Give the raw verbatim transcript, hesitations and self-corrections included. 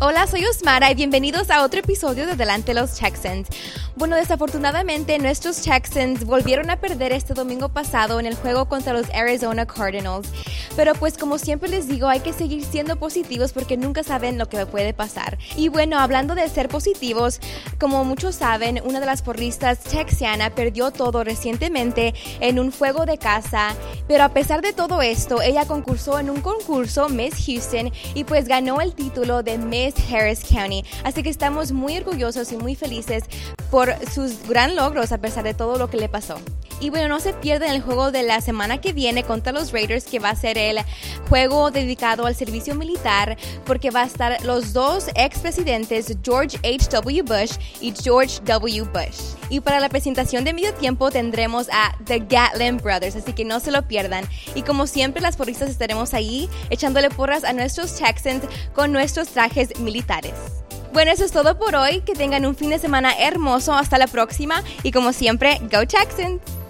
Hola, soy Osmara y bienvenidos a otro episodio de Delante los Texans. Bueno, desafortunadamente nuestros Texans volvieron a perder este domingo pasado en el juego contra los Arizona Cardinals. Pero pues como siempre les digo, hay que seguir siendo positivos porque nunca saben lo que puede pasar. Y bueno, hablando de ser positivos, como muchos saben, una de las porristas texiana perdió todo recientemente en un juego de casa. Pero a pesar de todo esto, ella concursó en un concurso Miss Houston y pues ganó el título de Miss Harris County. Así que estamos muy orgullosos y muy felices por sus gran logros a pesar de todo lo que le pasó. Y bueno, no se pierdan el juego de la semana que viene contra los Raiders, que va a ser el juego dedicado al servicio militar, porque va a estar los dos expresidentes George H W Bush y George W Bush. Y para la presentación de medio tiempo tendremos a The Gatlin Brothers, así que no se lo pierdan. Y como siempre, las porristas estaremos ahí echándole porras a nuestros Texans con nuestros trajes militares. Bueno, eso es todo por hoy. Que tengan un fin de semana hermoso. Hasta la próxima. Y como siempre, Go Texans!